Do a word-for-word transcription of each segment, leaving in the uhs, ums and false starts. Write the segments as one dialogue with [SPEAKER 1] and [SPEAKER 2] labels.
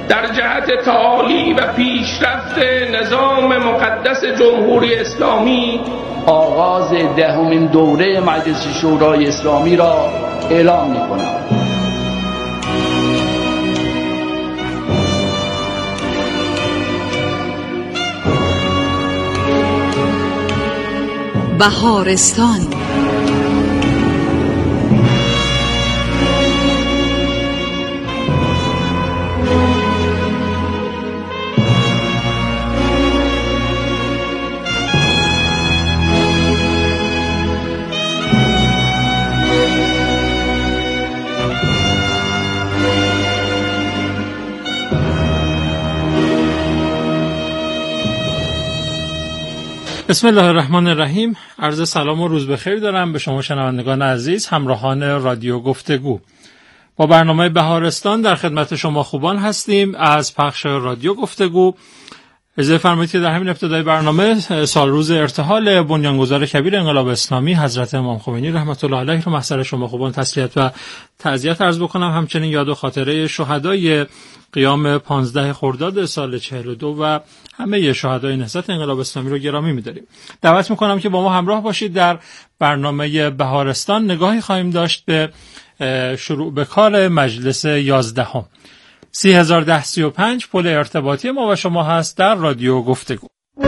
[SPEAKER 1] در جهت تعالی و پیشرفت نظام مقدس جمهوری اسلامی
[SPEAKER 2] آغاز دهمین دوره مجلس شورای اسلامی را اعلام می‌کنم.
[SPEAKER 3] بهارستان
[SPEAKER 4] بسم الله الرحمن الرحیم. عرض سلام و روز بخیر دارم به شما شنوندگان عزیز، همراهان رادیو گفتگو. با برنامه بهارستان در خدمت شما خوبان هستیم از پخش رادیو گفتگو. اجازه فرمایید که در همین ابتدای برنامه سال روز ارتحال بنیانگذار کبیر انقلاب اسلامی حضرت امام خمینی رحمت الله علیه رو محضر شما خوبان تسلیت و تعزیت عرض بکنم. همچنین یاد و خاطره شهدای قیام پانزده خرداد سال چهل و دو و همه شهدای نهضت انقلاب اسلامی رو گرامی می‌داریم. دعوت می‌کنم که با ما همراه باشید. در برنامه بهارستان نگاهی خواهیم داشت به شروع به کار مجلس یازدهم. سی هزار ده سی و پنج پل ارتباطی ما و شما هست در رادیو گفتگو.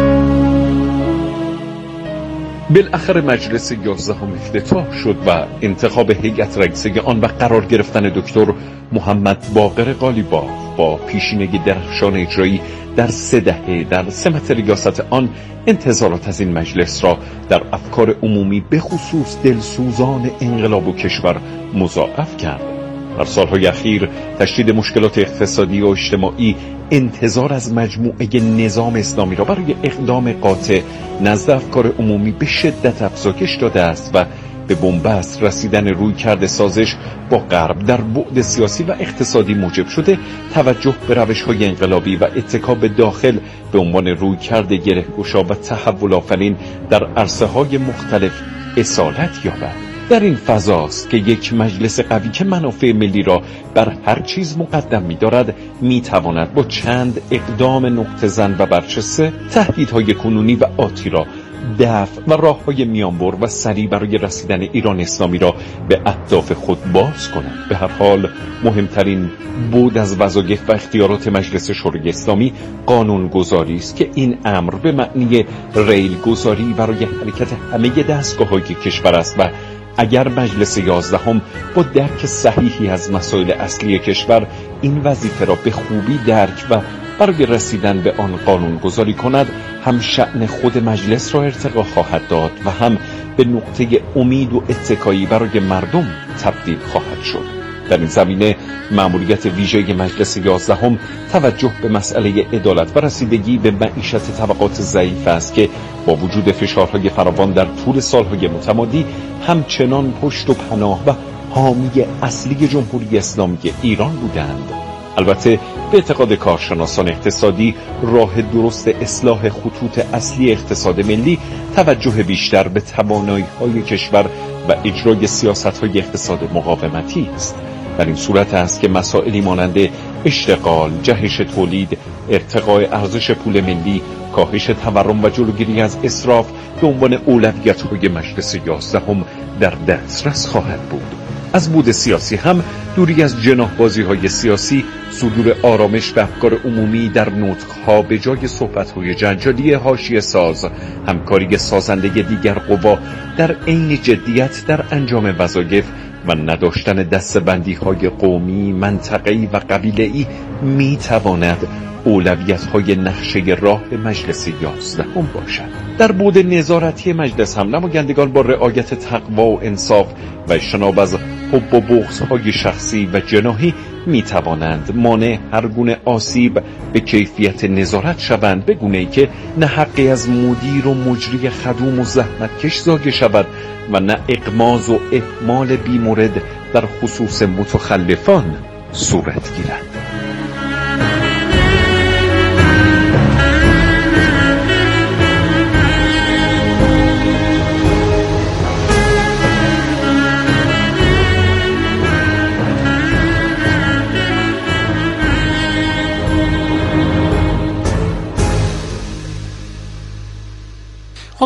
[SPEAKER 5] بالاخره مجلس یازدهم افتتاح شد و انتخاب هیئت رئیسه آن و قرار گرفتن دکتر محمد باقر قالیباف با پیشینگی درخشان اجرایی در سه دهه در سمت ریاست آن انتظارات از این مجلس را در افکار عمومی به خصوص دلسوزان انقلاب و کشور مضاعف کرد. در سالهای اخیر تشدید مشکلات اقتصادی و اجتماعی انتظار از مجموعه نظام اسلامی را برای اقدام قاطع نزد افکار عمومی به شدت افزایش داده است و به بنبست رسیدن رویکرد سازش با غرب در بعد سیاسی و اقتصادی موجب شده توجه به روش‌های انقلابی و اتکا به داخل به عنوان رویکرد گره‌گشا و تحول آفرین در عرصه‌های مختلف اصالت یابد. در این فضاست که یک مجلس قوی که منافع ملی را بر هر چیز مقدم می‌دارد می‌تواند با چند اقدام نقطه زن و برچسته تهدیدهای کنونی و آتی را دفع و راه‌های میانبر و سریع برای رسیدن ایران اسلامی را به اهداف خود باز کند. به هر حال مهمترین بود از وظایف و اختیارات مجلس شورای اسلامی قانون‌گذاری است که این امر به معنی ریل گذاری برای حرکت همه دستگاه‌های کشور است و اگر مجلس یازدهم با درک صحیحی از مسائل اصلی کشور این وظیفه را به خوبی درک و برای رسیدن به آن قانون گذاری کند، هم شأن خود مجلس را ارتقا خواهد داد و هم به نقطه امید و اتکایی برای مردم تبدیل خواهد شد. در این زمینه مأموریت ویژه مجلس یازدهم توجه به مسئله عدالت و رسیدگی به معیشت طبقات ضعیف است که با وجود فشارهای فراوان در طول سالهای متمادی همچنان پشت و پناه و حامی اصلی جمهوری اسلامی ایران بودند. البته به اعتقاد کارشناسان اقتصادی راه درست اصلاح خطوط اصلی اقتصاد ملی توجه بیشتر به توانایی‌های کشور و اجرای سیاست‌های اقتصاد مقاومتی است. در این صورت است که مسائلی مانند اشتغال، جهش تولید، ارتقاء ارزش پول ملی، کاهش تورم و جلوگیری از اسراف به عنوان اولویت‌های مجلس یازدهم در دسترس خواهد بود. از بود سیاسی هم دوری از جناح‌بازی‌های سیاسی، صدور آرامش و افکار عمومی در نطق‌ها به جای صحبت‌های جنجالی حاشیه ساز، همکاری سازنده دیگر قوا در عین جدیت در انجام وظایف و نداشتن دسته‌بندی‌های قومی، منطقه‌ای و قبیله‌ای می‌تواند اولویت‌های نقشه راه مجلس یازدهم باشد. در بود نظارتی مجلس هم نمایندگان با رعایت تقوا و انصاف و اجتناب از حب و بغض‌های شخصی و جناحی می‌توانند مانع هر گونه آسیب به کیفیت نظارت شوند، به گونه‌ای که نه حقی از مدیر و مجری خدوم و زحمتکش ضایع شود و نه اغماض و اهمال بی‌مورد در خصوص متخلفان صورت گیرد.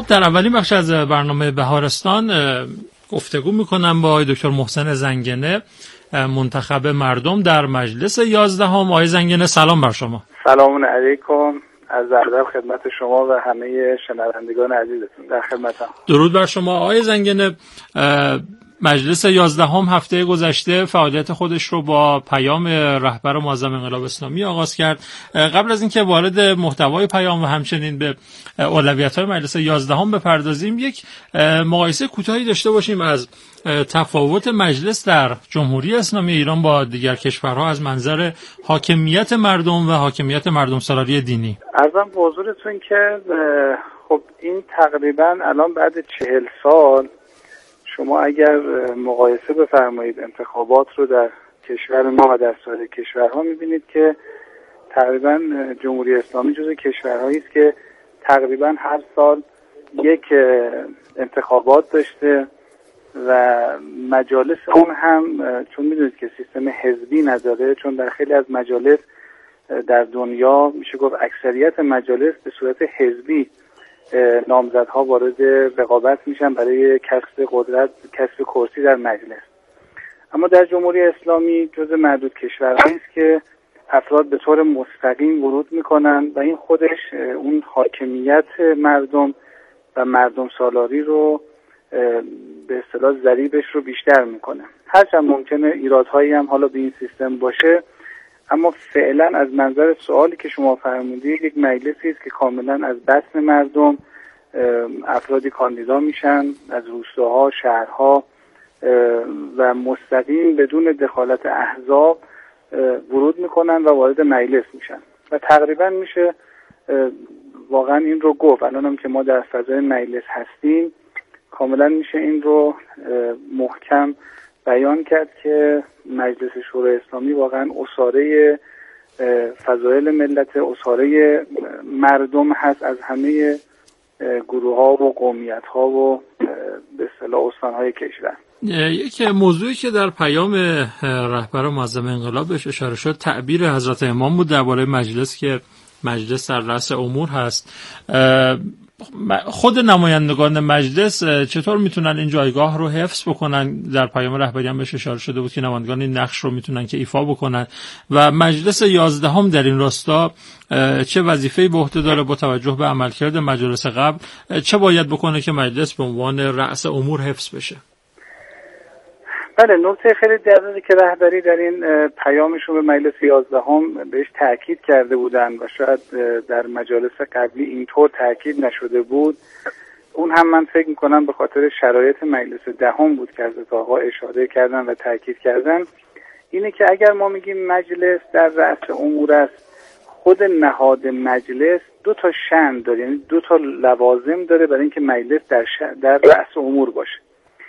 [SPEAKER 4] در اولین بخش از برنامه بهارستان گفتگو میکنم با آقای دکتر محسن زنگنه، منتخب مردم در مجلس یازدهم. آقای زنگنه سلام بر شما.
[SPEAKER 3] سلام علیکم، از ادب خدمت شما و همه شنوندگان عزیزتون، در خدمتم.
[SPEAKER 4] درود بر شما. آقای زنگنه، مجلس یازدهم هفته گذشته فعالیت خودش رو با پیام رهبر معظم انقلاب اسلامی آغاز کرد. قبل از اینکه وارد محتوای پیام و همچنین به اولویت‌های مجلس یازدهم بپردازیم، یک مقایسه کوتاهی داشته باشیم از تفاوت مجلس در جمهوری اسلامی ایران با دیگر کشورها از منظر حاکمیت مردم و حاکمیت مردم سالاری دینی.
[SPEAKER 3] عرضم به حضورتون که خب این تقریبا الان بعد چهل سال شما اگر مقایسه بفرمایید انتخابات رو در کشور ما و در سایر کشورها، می‌بینید که تقریبا جمهوری اسلامی جزو کشورهایی است که تقریبا هر سال یک انتخابات داشته و مجالس اون هم چون می‌دونید که سیستم حزبی نداره، چون در خیلی از مجالس در دنیا میشه گفت اکثریت مجالس به صورت حزبی نامزدها وارد رقابت میشن برای کسب قدرت، کسب کرسی در مجلس. اما در جمهوری اسلامی جزو معدود کشورهایی است که افراد به طور مستقیم ورود میکنن و این خودش اون حاکمیت مردم و مردم سالاری رو به اصطلاح ضریبش رو بیشتر میکنه. هرچند ممکنه ایرادهایی هم حالا به این سیستم باشه، اما فعلا از منظر سوالی که شما فرمودید یک مجلسی است که کاملا از بطن مردم افرادی کاندیدا میشن از روستاها، شهرها و مستقیم بدون دخالت احزاب ورود میکنن و وارد مجلس میشن و تقریبا میشه واقعا این رو گفت. الان هم که ما در فضای مجلس هستیم کاملا میشه این رو محکم بیان کرد که مجلس شورای اسلامی واقعا اساره فضایل ملت، اساره مردم هست از همه گروه ها و قومیت ها و به اصطلاح استان های کشور.
[SPEAKER 4] یک موضوعی که در پیام رهبر معظم انقلاب بهش اشاره شد تعبیر حضرت امام بود درباره مجلس که مجلس در رأس امور هست. خود نمایندگان مجلس چطور میتونن این جایگاه رو حفظ بکنن؟ در پیام رهبری هم بهش اشاره شده بود که نمایندگان این نقش رو میتونن که ایفا بکنن و مجلس یازدهم در این راستا چه وظیفه‌ای به عهده داره با توجه به عملکرد مجالس قبل؟ چه باید بکنه که مجلس به عنوان رأس امور حفظ بشه؟
[SPEAKER 3] بله، نکته خیلی دقیقی که رهبری در این پیامشون به مجلس یازدهم بهش تاکید کرده بودن و شاید در مجالس قبلی اینطور تاکید نشده بود، اون هم من فکر میکنم به خاطر شرایط مجلس دهم بود که حضرت آقا اشاره کردن و تاکید کردن، اینه که اگر ما میگیم مجلس در رأس امور است، خود نهاد مجلس دو تا شأن داره، یعنی دو تا لوازم داره برای اینکه مجلس در ش... در رأس امور باشه.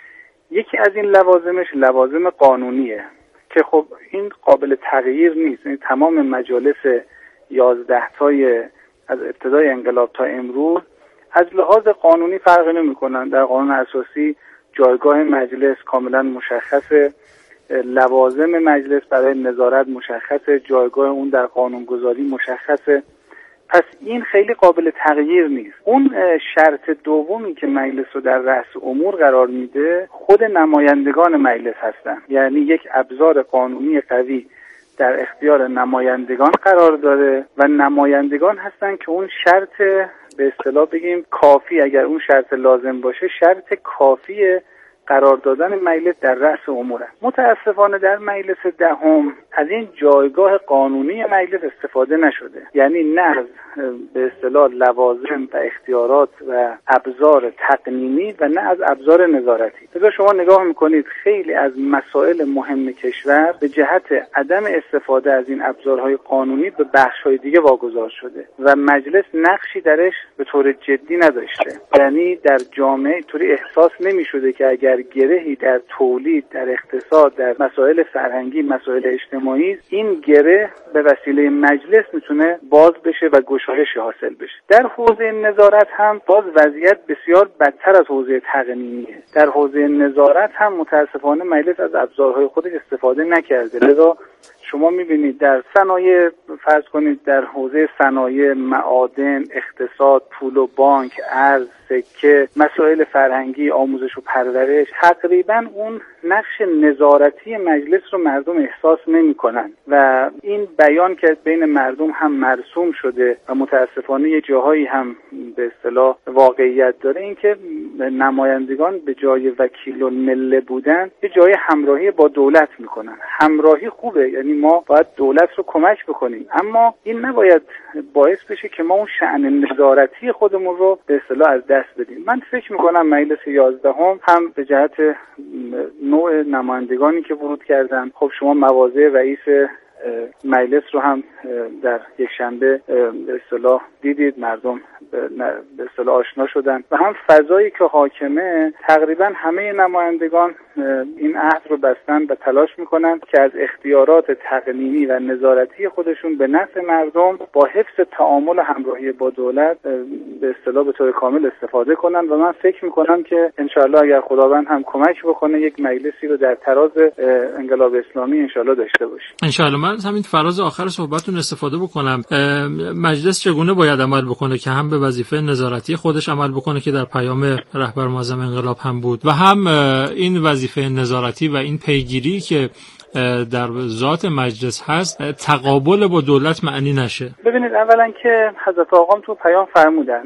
[SPEAKER 3] یکی از این لوازمش لوازم قانونیه که خب این قابل تغییر نیست، یعنی تمام مجالس یازده تای از ابتدای انقلاب تا امروز از لحاظ قانونی فرقی نمی‌کنن. در قانون اساسی جایگاه مجلس کاملا مشخصه، لوازم مجلس برای نظارت مشخصه، جایگاه اون در قانونگذاری مشخصه. پس این خیلی قابل تغییر نیست. اون شرط دومی که مجلس رو در رأس امور قرار میده خود نمایندگان مجلس هستن، یعنی یک ابزار قانونی قوی در اختیار نمایندگان قرار داره و نمایندگان هستن که اون شرط به اصطلاح بگیم کافی، اگر اون شرط لازم باشه، شرط کافی قرار دادن مجلس در رأس امور است. متاسفانه در مجلس دهم از این جایگاه قانونی مجلس استفاده نشده، یعنی نه از به اصطلاح لوازم و اختیارات و ابزار تقنینی و نه از ابزار نظارتی. لذا شما نگاه میکنید خیلی از مسائل مهم کشور به جهت عدم استفاده از این ابزارهای قانونی به بخش‌های دیگه واگذار شده و مجلس نقشی درش به طور جدی نداشته. یعنی در جامعه طوری احساس نمی‌شده که اگر گرهی در تولید، در اقتصاد، در مسائل فرهنگی، مسائل اجتماعی، این گره به وسیله مجلس میتونه باز بشه و گشایش حاصل بشه. در حوزه نظارت هم باز وضعیت بسیار بدتر از حوزه تقنینیه. در حوزه نظارت هم متاسفانه مجلس از ابزارهای خودش استفاده نکرده. لذا شما میبینید در صنایع، فرض کنید در حوزه صنایع، معادن، اقتصاد، پول و بانک، ارز، سکه، مسائل فرهنگی، آموزش و پرورش، تقریبا اون نقش نظارتی مجلس رو مردم احساس نمی‌کنن و این بیان که بین مردم هم مرسوم شده و متاسفانه یه جاهایی هم به اصطلاح واقعیت داره، این که نمایندگان به جای وکیل الملت بودن یه جای همراهی با دولت میکنن. همراهی خوبه، یعنی ما باید دولت رو کمک بکنیم، اما این نباید باعث بشه که ما اون شأن نظارتی خودمون رو به اصطلاح از دست بدیم. من فکر میکنم مجلس یازدهم هم به جهت نوع نمایندگانی که ورود کردن، خب شما مواضع رئیس مجلس رو هم در یک شنبه به اصطلاح دیدید، مردم به اصطلاح آشنا شدن و هم فضایی که حاکمه تقریبا همه نمایندگان این عهد رو بستن و تلاش میکنن که از اختیارات تقنینی و نظارتی خودشون به نفع مردم با حفظ تعامل و همراهی با دولت به اصطلاح به طور کامل استفاده کنن و من فکر میکنم که انشاءالله اگر خداوند هم کمک بکنه یک مجلسی رو در تراز انقلاب اسلامی انشاءالله داشته باشیم.
[SPEAKER 4] انشاءالله. من همین فراز آخر صحبتتون استفاده بکنم. مجلس چگونه باید عمل بکنه که هم به وظیفه نظارتی خودش عمل بکنه که در پیام رهبر معظم انقلاب هم بود و هم این وظیفه نظارتی و این پیگیری که در ذات مجلس هست تقابل با دولت معنی نشه؟
[SPEAKER 3] ببینید، اولا که حضرت آقام تو پیام فرمودن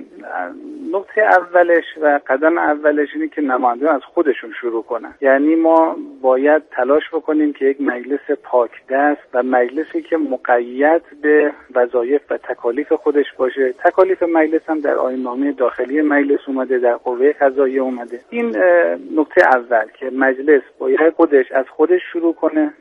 [SPEAKER 3] نقطه اولش و قدم اولش اینه که نمایندگان از خودشون شروع کنن. یعنی ما باید تلاش بکنیم که یک مجلس پاک دست و مجلسی که مقید به وظایف و تکالیف خودش باشه. تکالیف مجلس هم در آیین‌نامه داخلی مجلس اومده، در قوه قضاییه اومده. این نقطه اول که مجلس باید خودش از خودش شروع کنه.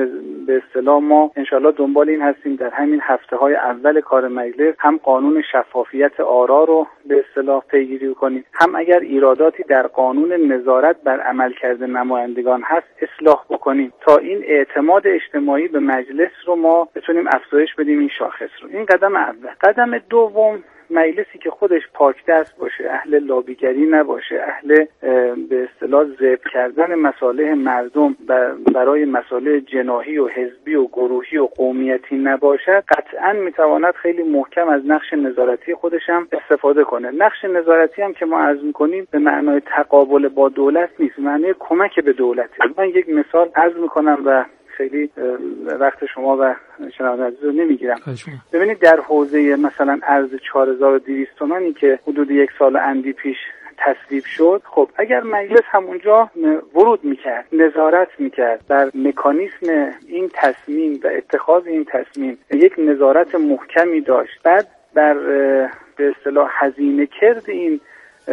[SPEAKER 3] به اصطلاح ما انشالله دنبال این هستیم در همین هفته های اول کار مجلس هم قانون شفافیت آرا رو به اصطلاح پیگیری کنیم، هم اگر ایراداتی در قانون نظارت بر عملکرد نمایندگان هست اصلاح بکنیم تا این اعتماد اجتماعی به مجلس رو ما بتونیم افزایش بدیم این شاخص رو. این قدم اول. قدم دوم، مجلسی که خودش پاک دست باشه، اهل لابیگری نباشه، اهل به اصطلاح ذبح کردن مصالح مردم برای مصالح جناحی و حزبی و گروهی و قومیتی نباشد، قطعاً میتواند خیلی محکم از نقش نظارتی خودش هم استفاده کنه. نقش نظارتی هم که ما عرض می‌کنیم به معنای تقابل با دولت نیست، معنی کمک به دولته. من یک مثال عرض می‌کنم و خیلی وقت شما و شنوندگان عزیز رو نمیگیرم. ببینید در حوزه مثلا ارز چهار هزار و دویست تومانی که حدود یک سال اندی پیش تصویب شد، خب اگر مجلس همونجا ورود میکرد، نظارت میکرد بر مکانیسم این تصمیم و اتخاذ این تصمیم، یک نظارت محکمی داشت، بعد بر به اصطلاح هزینه کرد این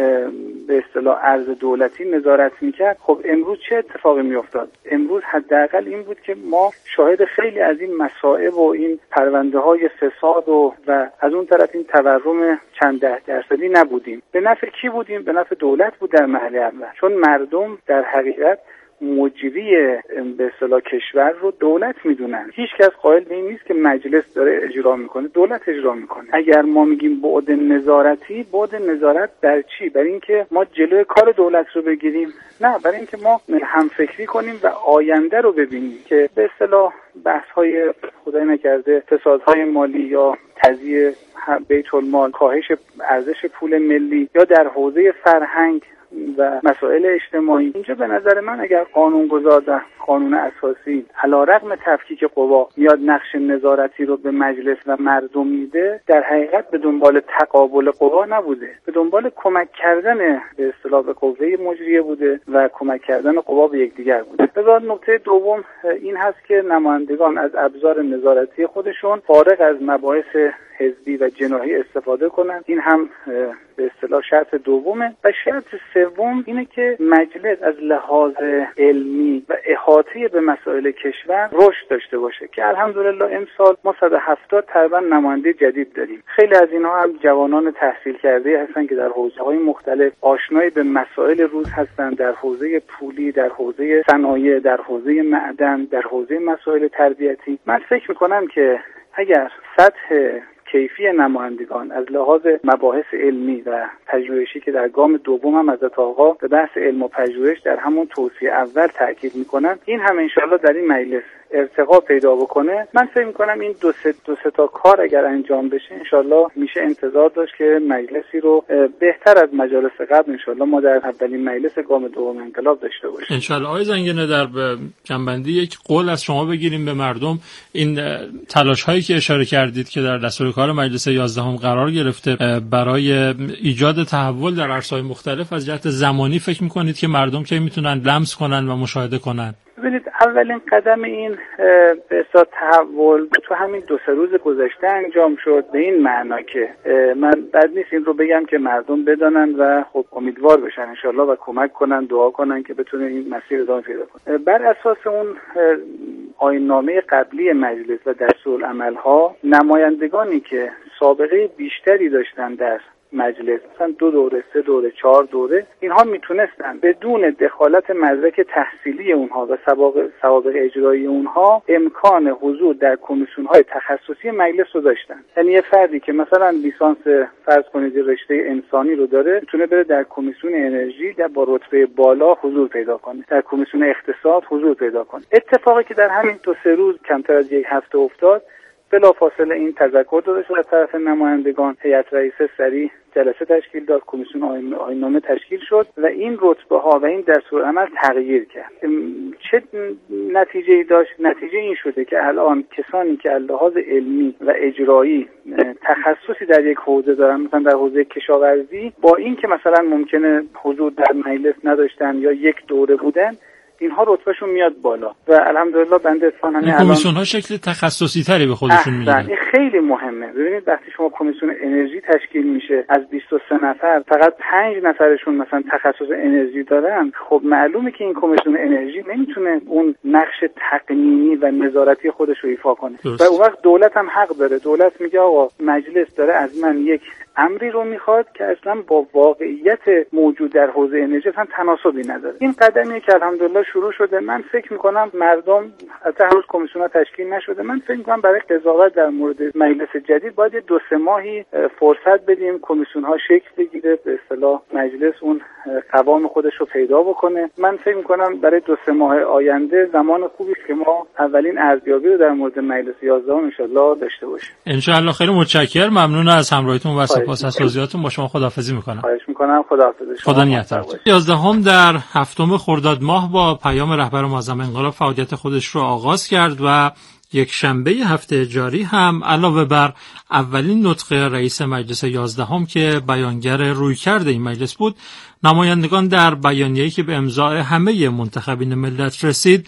[SPEAKER 3] به اصطلاح ارز دولتی نظارت میکرد، خب امروز چه اتفاقی میافتاد؟ امروز حداقل این بود که ما شاهد خیلی از این مصائب و این پرونده های فساد و و از اون طرف این تورم چند ده درصدی نبودیم. به نفع کی بودیم؟ به نفع دولت بود در مرحله اول، چون مردم در حقیقت مجری به اصطلاح کشور رو دولت میدونن. هیچ کس قائل به این نیست که مجلس داره اجرا میکنه، دولت اجرا میکنه. اگر ما میگیم بعد نظارتی، بعد نظارت بر چی؟ برای اینکه ما جلوی کار دولت رو بگیریم؟ نه، برای اینکه ما همفکری کنیم و آینده رو ببینیم که به اصطلاح بحث های خدای نکرده فسادهای مالی یا تضییع بیت المال، کاهش ارزش پول ملی یا در حوزه فرهنگ و مسائل اجتماعی، اینجا به نظر من اگر قانونگذار و قانون اساسی علیرغم تفکیک قوا میاد نقش نظارتی رو به مجلس و مردم میده، در حقیقت به دنبال تقابل قوا نبوده، به دنبال کمک کردن به اصطلاح به قوه مجریه بوده و کمک کردن قوا به یکدیگر بوده. لذا نکته دوم این هست که نمایندگان از ابزار نظارتی خودشون فارغ از مباحث حزبی و جناحی استفاده کنند. این هم به اصطلاح شرط دومه. و شرط سوم اینه که مجلس از لحاظ علمی و احاطه به مسائل کشور رشد داشته باشه که الحمدلله امسال ما صد و هفتاد تقریبا نماینده جدید داریم. خیلی از اینها هم جوانان تحصیل کرده هستن که در حوزه‌های مختلف آشنای به مسائل روز هستن، در حوزه پولی، در حوزه صنایع، در حوزه معدن، در حوزه مسائل تربیتی. من فکر می‌کنم که اگر سطح کیفی نمایندگان از لحاظ مباحث علمی و پژوهشی که در گام دوم هم حضرت آقا به بحث علم و پژوهش در همون توصیه اول تاکید میکنن، این هم انشاءالله در این مجلس ارتقا پیدا بکنه. من فکر می‌کنم این دو سه دو سه تا کار اگر انجام بشه انشالله میشه انتظار داشت که مجلسی رو بهتر از مجالس قبل انشالله ما در اولین مجلس گام دوم انقلاب داشته باشیم.
[SPEAKER 4] انشالله. آقای زنگنه، در جنبندی یک قول از شما بگیریم به مردم، این تلاش هایی که اشاره کردید که در دستور کار مجلس یازدهم قرار گرفته برای ایجاد تحول در عرصه‌های مختلف، از جهت زمانی فکر می‌کنید که مردم که میتونن لمس کنن و مشاهده کنن؟
[SPEAKER 3] ببینید، اولین قدم این به اصطلاح تحول تو همین دو سه روز گذشته انجام شد، به این معنا که من بد نیست این رو بگم که مردم بدانن و خب امیدوار بشن انشالله و کمک کنن، دعا کنن که بتونه این مسیر ادامه پیدا کنه. بر اساس اون آیین‌نامه قبلی مجلس و دستورالعمل‌ها، نمایندگانی که سابقه بیشتری داشتن در مجلس، مثلا دو دوره، سه دوره، چهار دوره، اینها میتونستن بدون دخالت مدرک تحصیلی اونها و سوابق اجرایی اونها امکان حضور در کمیسیون‌های تخصصی مجلس رو داشتن. یعنی یه فردی که مثلا لیسانس فرض کنید رشته انسانی رو داره، میتونه بره در کمیسیون انرژی در با رتبه بالا حضور پیدا کنه، در کمیسیون اقتصاد حضور پیدا کنه. اتفاقی که در همین دو سه روز کمتر از یک هفته افتاد، بلافاصله این تذکر داده شد از طرف نمایندگان، هیئت رئیسه سریع جلسه تشکیل داد، کمیسیون آیین‌نامه تشکیل شد و این رتبه ها و این دستورالعمل تغییر کرد. چه نتیجه‌ای داشت؟ نتیجه این شده که الان کسانی که از لحاظ علمی و اجرایی تخصصی در یک حوزه دارن، مثلا در حوزه کشاورزی، با این که مثلا ممکنه حضور در مجلس نداشتن یا یک دوره بودن، اینها رتبهشون میاد بالا و الحمدلله بنده اصفهان همین الان
[SPEAKER 4] کمیسیون ها شکل تخصصی تری به خودشون میگیرن.
[SPEAKER 3] این خیلی مهمه. ببینید وقتی شما کمیسیون انرژی تشکیل میشه، از بیست و سه نفر فقط پنج نفرشون مثلا تخصص انرژی دارن، خب معلومه که این کمیسیون انرژی نمیتونه اون نقش تقنینی و نظارتی خودش رو ایفا کنه. درست. و اون وقت دولت هم حق داره. دولت میگه آقا مجلس داره از من یک امری رو میخواد که اصلا با واقعیت موجود در حوزه انرژی اصلا تناسبی نداره. این قدمیه که الحمدلله شروع شده. من فکر میکنم مردم، البته هنوز کمیسیون‌ها تشکیل نشده، من فکر میکنم برای قضاوت در مورد مجلس جدید باید دو سه ماهی فرصت بدیم، کمیسیون‌ها شکل بگیره، به اصطلاح مجلس اون قوام خودش رو پیدا بکنه. من فکر میکنم برای دو سه ماه آینده زمان خوبی که ما اولین ارزیابی رو در مورد مجلس یازدهم ان شاءالله داشته باشیم.
[SPEAKER 4] ان شاءالله. خیلی متشکرم، ممنون از همراهیتون و سپاس از توضیحاتتون. با شما خداحافظی میکنم.
[SPEAKER 3] خواهش میکنم. خداحافظ.
[SPEAKER 4] خدا نگهدارتون. یازدهم در هفتم خرداد ماه با پیام رهبر معظم انقلاب فعالیت خودش رو آغاز کرد و یک شنبه هفته جاری هم علاوه بر اولین نطق رئیس مجلس یازدهم که بیانگر رویکرد این مجلس بود، نمایندگان در بیانیه‌ای که به امضای همه منتخبین ملت رسید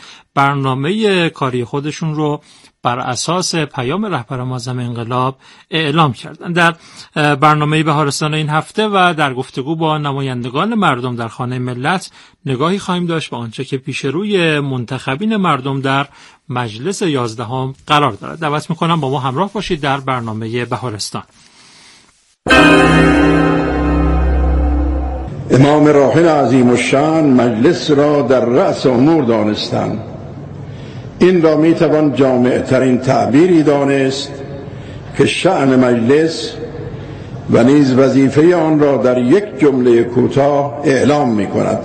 [SPEAKER 4] برنامه کاری خودشون رو بر اساس پیام رهبر معظم انقلاب اعلام کردند. در برنامه بهارستان این هفته و در گفتگو با نمایندگان مردم در خانه ملت نگاهی خواهیم داشت به آنچه که پیش روی منتخبین مردم در مجلس یازدهم قرار دارد. دعوت میکنم با ما همراه باشید در برنامه بهارستان.
[SPEAKER 6] امام راحل عظیم الشان مجلس را در رأس امور دانستند. این را می توان جامع ترین تعبیری دانست که شأن مجلس و نیز وظیفه آن را در یک جمله کوتاه اعلام می کند.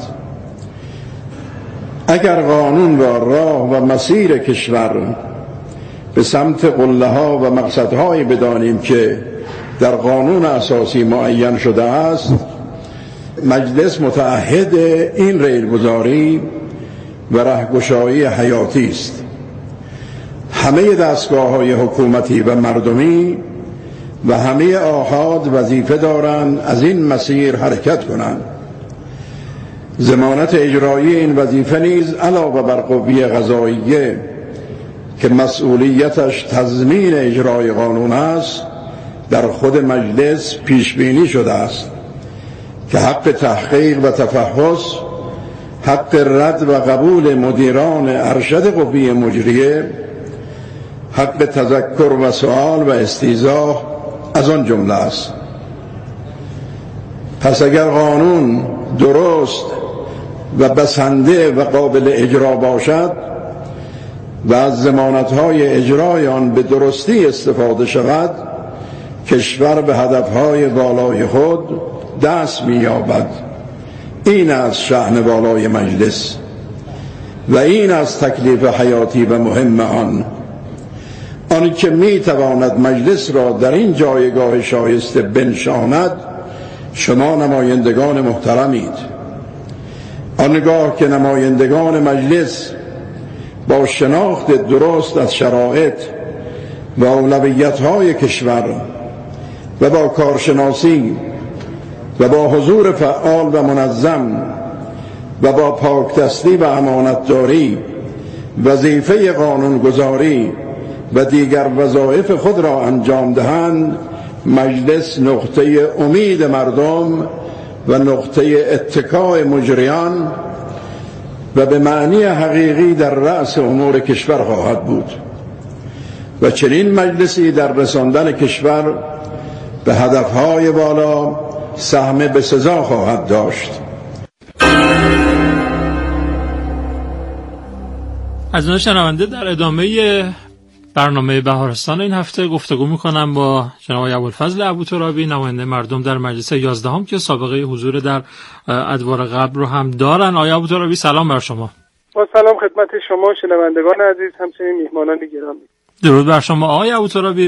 [SPEAKER 6] اگر قانون و راه و مسیر کشور به سمت قله ها و مقصدهایی بدانیم که در قانون اساسی معین شده است، مجلس متعهد این ریلگذاری و رهگشایی حیاتی است. همه دستگاه‌های حکومتی و مردمی و همه آحاد وظیفه دارند از این مسیر حرکت کنند. ضمانت اجرایی این وظیفه نیز علاوه بر قوه قضاییه که مسئولیتش تضمین اجرای قانون است، در خود مجلس پیش بینی شده است که حق تحقیق و تفحص، حق رد و قبول مدیران ارشد قوه مجریه، حق تذکر و سؤال و استیضاح از آن جمله است. پس اگر قانون درست و بسنده و قابل اجرا باشد و از ضمانت‌های اجرای آن به درستی استفاده شود، کشور به هدف‌های والای خود دست می‌یابد. این از شأن والای مجلس. و این از تکلیف حیاتی و مهم آن. آن که می تواند مجلس را در این جایگاه شایسته بنشاند شما نمایندگان محترمید. آنگاه که نمایندگان مجلس با شناخت درست از شرایط و اولویت‌های کشور و با کارشناسی و با حضور فعال و منظم و با پاکدستی و امانتداری وظیفه قانونگذاری و دیگر وظایف خود را انجام دهند، مجلس نقطه امید مردم و نقطه اتکای مجریان و به معنی حقیقی در رأس امور کشور خواهد بود و چنین مجلسی در رساندن کشور به هدفهای بالا سهم به سزا خواهد داشت.
[SPEAKER 4] از اون شنونده در ادامه برنامه بهارستان این هفته گفتگو میکنم با جناب ابوالفضل ابوترابی، نماینده مردم در مجلس یازدهم که سابقه حضور در ادوار قبل رو هم دارن. آقای ابوترابی سلام بر شما.
[SPEAKER 7] با سلام خدمت شما شنوندگان عزیز، همچنین میهمانان گرامی.
[SPEAKER 4] درود بر شما. آقای ابوترابی،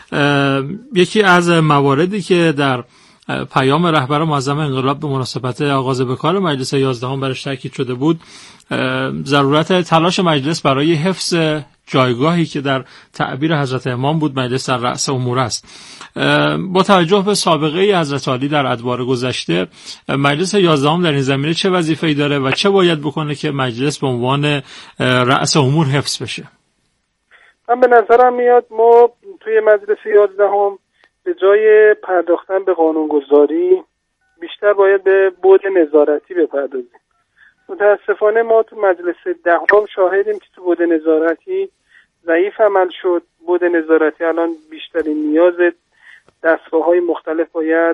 [SPEAKER 4] یکی از مواردی که در پیام رهبر معظم انقلاب به مناسبت آغاز به کار مجلس یازدهم برش تاکید شده بود ضرورت تلاش مجلس برای حفظ جایگاهی که در تعبیر حضرت امام بود مجلس در رأس امور است. با توجه به سابقه حضرت علی در ادوار گذشته، مجلس یازدهم در این زمینه چه وظیفه‌ای داره و چه باید بکنه که مجلس به عنوان رأس امور حفظ بشه؟
[SPEAKER 7] من به نظرم میاد ما توی مجلس یازدهم به جای پرداختن به قانونگذاری بیشتر باید به بعد نظارتی بپردازیم. متاسفانه ما تو مجلس دهم شاهدیم که تو بعد نظارتی ضعیف عمل شد. بعد نظارتی الان بیشترین نیاز دستگاه‌های مختلف باید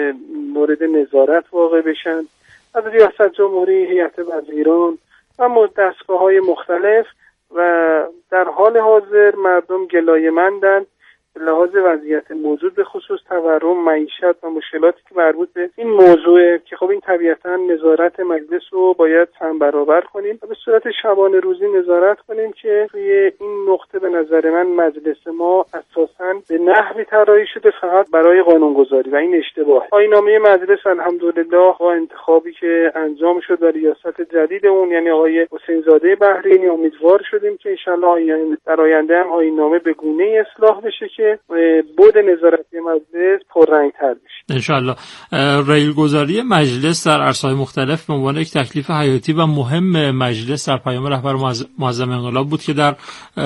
[SPEAKER 7] مورد نظارت واقع بشن، از ریاست جمهوری، هیئت وزیران و دستگاه‌های مختلف، و در حال حاضر مردم گلایه‌مندند به لحاظ وضعیت موجود، به خصوص تورم، معیشت و مشکلاتی که مربوط به این موضوع که خب این طبیعتا نظارت مجلس رو باید هم برابر کنیم و به صورت شبانه روزی نظارت کنیم که توی این نقطه به نظر من مجلس ما اساساً به نحوی طراحی شده فقط برای قانونگذاری و این اشتباه. آیین‌نامه مجلس الحمدلله با انتخابی که انجام شد و ریاست جدید اون یعنی آقای حسینزاده بحرینی امیدوار شدیم که ان شاءالله در آینده هم آیین‌نامه به گونه‌ای اصلاح بشه که بود نظارتی مجلس پررنگ‌تر بشه.
[SPEAKER 4] انشالله. ریلگذاری مجلس در عرصه‌های مختلف به عنوان یک تکلیف حیاتی و مهم مجلس در پیام رهبر معظم انقلاب بود که در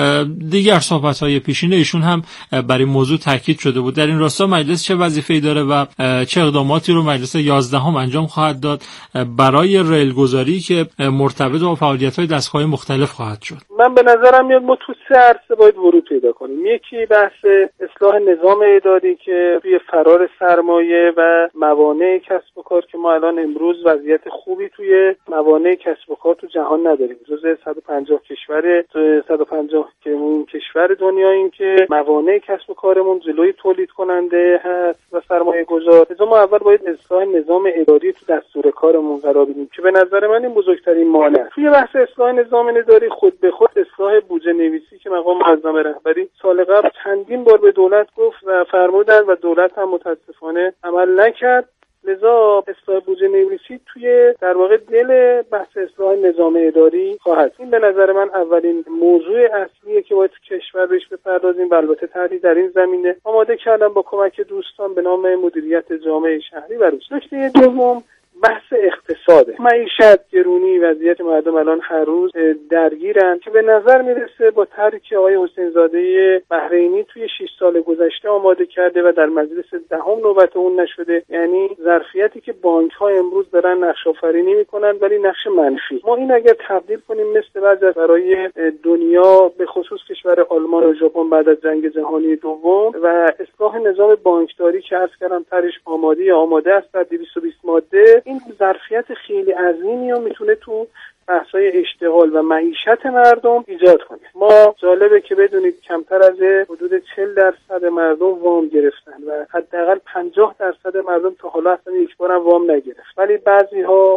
[SPEAKER 4] دیگر صحبت‌های پیشین ایشون هم بر این موضوع تاکید شده بود. در این راستا مجلس چه وظیفه‌ای داره و چه اقداماتی رو مجلس یازدهم انجام خواهد داد برای ریلگذاری که مرتبط با فعالیت‌های دستگاه‌های مختلف خواهد شد؟
[SPEAKER 7] من به نظرم میاد ما تو سه عرصه باید ورود پیدا کنیم. یکی بحث اصلاح نظام اداری که توی فرار سرمایه و موانع کسب و کار که ما الان امروز وضعیت خوبی توی موانع کسب و کار تو جهان نداریم. جزء صد و پنجاه کشور تو صد و پنجاه کمون کشور دنیاییم که موانع کسب و کارمون جلوی تولید کننده هست و سرمایه گذار. لذا ما اول باید اصلاح نظام اداری تو دستور کارمون قرار بدیم که به نظر من این بزرگترین مانع. توی بحث اصلاح نظام اداری خود به خود اصلاح بودجه نویسی که مقام معظم رهبری سال قبل چندین بار به دولت گفت و فرمودن و دولت هم متاسفانه عمل نکرد. لذا اصلاح بودجه نویسی توی در واقع دل بحث اصلاح نظام اداری خواهد. این به نظر من اولین موضوع اصلیه که باید تو کشور بهش بپردازیم و البته طرحی در این زمینه آماده کردم با کمک دوستان به نام مدیریت جامعه شهری و روز. نکته دوم بحث اقتصاده. معیشت، گرونی، وضعیت مردم الان هر روز درگیرن که به نظر میرسه با طرحی که آقای حسینزاده بحرینی توی شش سال گذشته آماده کرده و در مجلس دهم نوبت اون نشده، یعنی ظرفیتی که بانک‌ها امروز دارن نقش آفرینی میکنن ولی نقش منفی. ما این اگر تبدیل کنیم مثل وضع برای دنیا به خصوص کشور آلمان و ژاپن بعد از جنگ جهانی دوم و اصلاح نظام بانکداری که عرض کردم طرحش آماده آماده است در دویست و بیست ماده، این ظرفیت خیلی عظیمی رو میتونه تو بحث‌های اشتغال و معیشت مردم ایجاد کنه. ما جالبه که بدونید کمتر از حدود چهل درصد مردم وام گرفتن و حداقل پنجاه درصد مردم تا حالا اصلا یک بارم وام نگرفت، ولی بعضی‌ها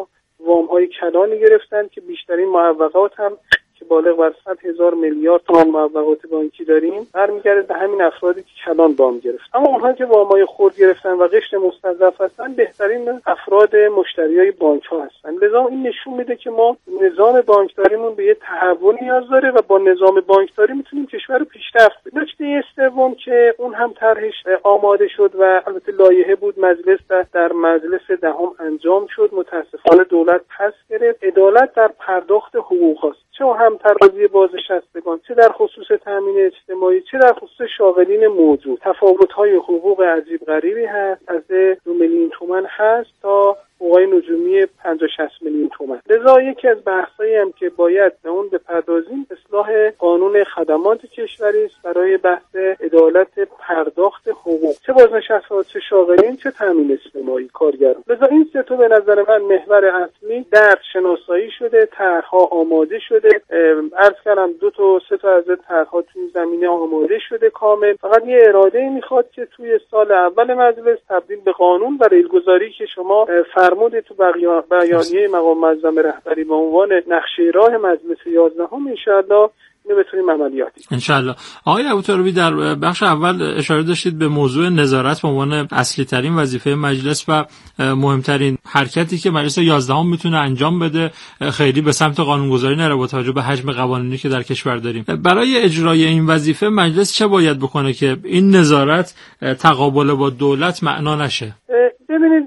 [SPEAKER 7] وام‌های کلانی گرفتن که بیشترین معوقات هم که بالغ بر صد هزار میلیارد تومان معوقات بانکی داریم برمیگرده به همین افرادی که کلان وام گرفت. اما اونها که وام‌های خرد گرفتن و قشر مستضعف هستن بهترین افراد مشتریای بانک‌ها هستن. لذا این نشون میده که ما نظام بانکداریمون به یه تحول نیاز داره و با نظام بانکداری میتونیم کشور رو پیشرفت بدیم. نکته سوم که اون هم طرحش آماده شد و البته لایحه بود، مجلس در, در مجلس دهم انجام شد، متاسفانه دولت پس گرفت. عدالت در پرداخت حقوق هست، چه هم ترازی بازنشستگان، چه در خصوص تامین اجتماعی، چه در خصوص شاغلین موجود. تفاوت‌های حقوق عجیب غریبی هست، از دو میلیون تومان هست تا حقوقای نجومی پنجاه شصت میلیون تومان. لذا یکی از بحثایی هم که باید به اون بپردازیم اصلاح قانون خدمات کشوری است برای بحث عدالت پرداخت حقوق، چه بازنشستگان، چه شاغلین، چه تامین اجتماعی کارگران. لذا این سه تا به نظر من محور اصلی در شناسایی شده، طرح‌ها آماده شده. عرض کردم دو تا سه تا از طرح‌ها توی زمینه آماده شده کامل. فقط یه اراده میخواد که توی سال اول مجلس تبدیل به قانون و ریلگذاری که شما فرمود تو بیانیه مقام معظم رهبری به عنوان نقشه راه مجلس یازدهم انشاءالله اینو بتونیم عملیاتی کنیم.
[SPEAKER 4] انشاءالله. آقای ابوطالبی در بخش اول اشاره داشتید به موضوع نظارت به عنوان اصلی ترین وظیفه مجلس و مهمترین حرکتی که مجلس یازدهم میتونه انجام بده خیلی به سمت قانونگذاری نره با توجه به حجم قوانینی که در کشور داریم. برای اجرای این وظیفه مجلس چه باید بکنه که این نظارت تقابل با دولت معنا نشه؟
[SPEAKER 7] ببینید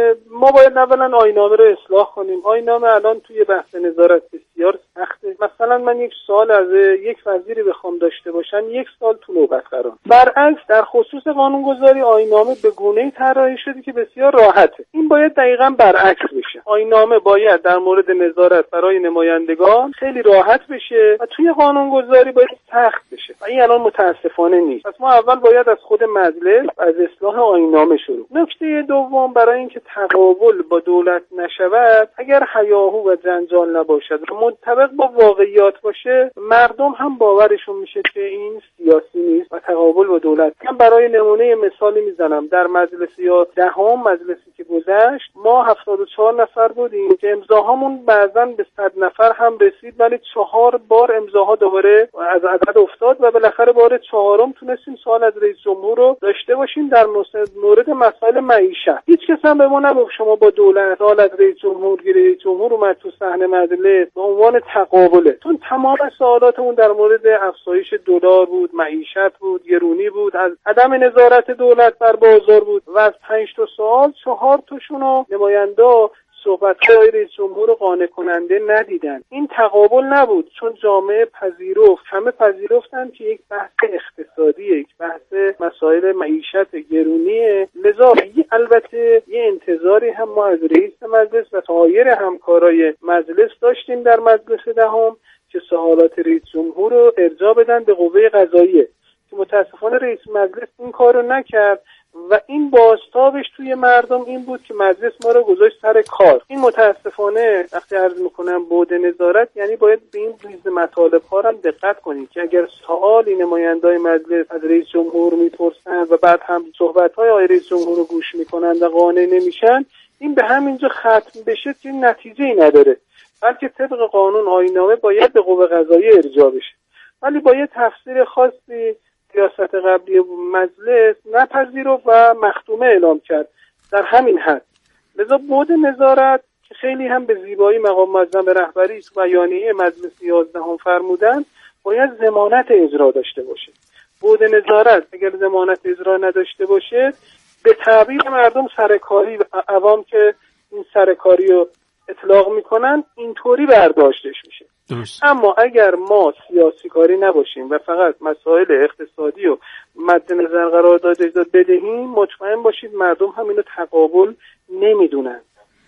[SPEAKER 7] ما باید اولا آیین‌نامه رو اصلاح کنیم. آیین‌نامه الان توی بحث نظارت بسیار سخته. مثلا من یک سوال از یک وزیری بخوام داشته باشم یک سال تو نوبت قرار. برعکس در خصوص قانونگذاری آیین‌نامه به گونه‌ای طراحی شده که بسیار راحته. این باید دقیقاً برعکس بشه. آیین‌نامه باید در مورد نظارت برای نمایندگان خیلی راحت بشه و توی قانونگذاری باید سخت بشه. و این الان متاسفانه نیست. پس ما اول باید از خود مجلس از اصلاح آیین‌نامه شروع. نکته دوم برای اینکه تقابل با دولت نشود، اگر هیاهو و جنجال نباشد و منطبق با واقعیات باشه، مردم هم باورشون میشه که این سیاسی نیست و تقابل با دولت. من برای نمونه مثالی میزنم. در مجلس یا دهم مجلسی که گذشت ما هفتاد و چهار نفر بودیم که امضاهامون بعضاً به صد نفر هم رسید، ولی چهار بار امضاها دوباره از عدد افتاد و بالاخره بار چهارم تونستیم سوال از رئیس جمهور رو داشته باشیم در مورد مسائل معیشت. هیچ کس هم به ما نگفت شما با دولت سوال از رئیس جمهور گیرید. رئیس جمهور اومد تو صحنه مجلس به عنوان تقابله، چون تمام سوالاتمون در مورد افزایش دلار بود، معیشت بود، گرونی بود، از عدم نظارت دولت بر بازار بود و از پنج تا سوال چهار تاشونو نماینده صحبت‌های رئیس جمهور قانع کننده ندیدن. این تقابل نبود، چون جامعه پذیرفت، همه پذیرفتن که یک بحث اقتصادی، یک بحث مسائل معیشت گرونیه. لذا البته یه انتظاری هم ما از رئیس مجلس و سایر همکارای مجلس داشتیم در مجلس دهم که سوالات رئیس جمهور رو ارجاع بدن به قوه قضاییه، که متاسفانه رئیس مجلس این کارو نکرد و این بازتابش توی مردم این بود که مجلس ما رو گذاشت سر کار. این متاسفانه وقتی عرض میکنم بعد نظارت یعنی باید به این ریز مطالب ها هم دقت کنیم که اگر سوالی نمایندای مجلس از رئیس جمهور میپرسن و بعد هم صحبت های آقای رئیس جمهور رو گوش میکنن و قانع نمیشن، این به همینجا ختم بشه که نتیجه‌ای نداره، بلکه طبق قانون آیین‌نامه باید به قوه قضاییه ارجاع بشه. ولی با یه تفسیر خاصی ریاست قبلی مجلس نپذیرفت و مختومه اعلام کرد در همین حد. لذا بعد نظارت که خیلی هم به زیبایی مقام معظم رهبری تو بیانیه مجلس یازدهم فرمودن باید ضمانت اجرا داشته باشه. بعد نظارت اگر ضمانت اجرا نداشته باشه به تعبیر مردم سرکاری و عوام که این سرکاری رو اطلاق میکنن اینطوری برداشتش میشه. درست. اما اگر ما سیاسی کاری نباشیم و فقط مسائل اقتصادی و مد نظر قرار داده بدهیم، مطمئن باشید مردم هم اینو تقابل نمیدونن.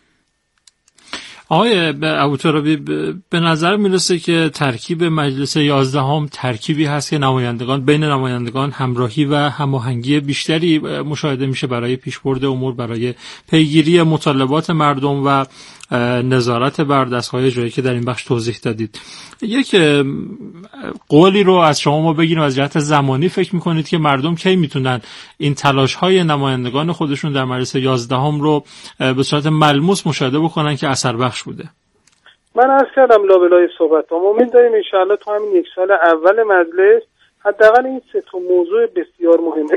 [SPEAKER 4] آقای ابوطالبی به نظر میرسه که ترکیب مجلس یازدهم ترکیبی هست که نمایندگان بین نمایندگان همراهی و هماهنگی بیشتری مشاهده میشه برای پیشبرد امور، برای پیگیری مطالبات مردم و نظارت بر دستگاه اجرایی که در این بخش توضیح دادید. یک قولی رو از شما ما بگیریم از جهت زمانی، فکر میکنید که مردم کی میتونن این تلاش های نمایندگان خودشون در مجلس یازدهم رو به صورت ملموس مشاهده بکنن که اثر بخش بوده؟
[SPEAKER 7] من عرض کردم لابلای صحبت هم امید داریم انشاءالله تو همین یک سال اول مجلس حداقل این سه تا موضوع بسیار مهمه